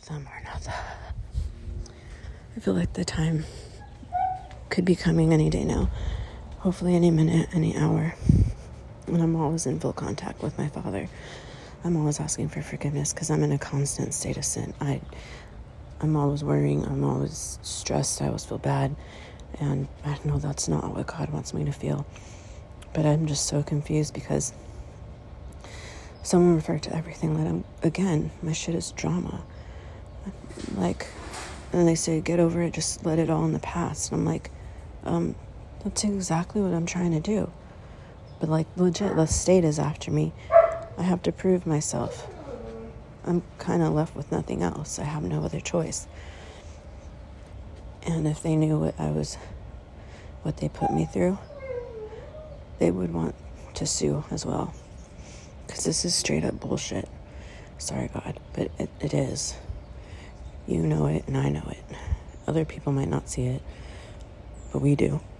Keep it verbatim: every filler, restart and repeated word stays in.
them or not. I feel like the time could be coming any day now. Hopefully any minute, any hour. And I'm always in full contact with my Father. I'm always asking for forgiveness because I'm in a constant state of sin. I, I'm always worrying. I'm always stressed. I always feel bad. And I know that's not what God wants me to feel. But I'm just so confused because someone referred to everything that I'm, again, my shit is drama. Like, and they say, get over it, just let it all in the past. And I'm like, um, that's exactly what I'm trying to do. But like, legit, the state is after me. I have to prove myself. I'm kind of left with nothing else. I have no other choice. And if they knew what I was, what they put me through, they would want to sue as well. Because this is straight up bullshit. Sorry, God, but it, it is. You know it and I know it. Other people might not see it, but we do.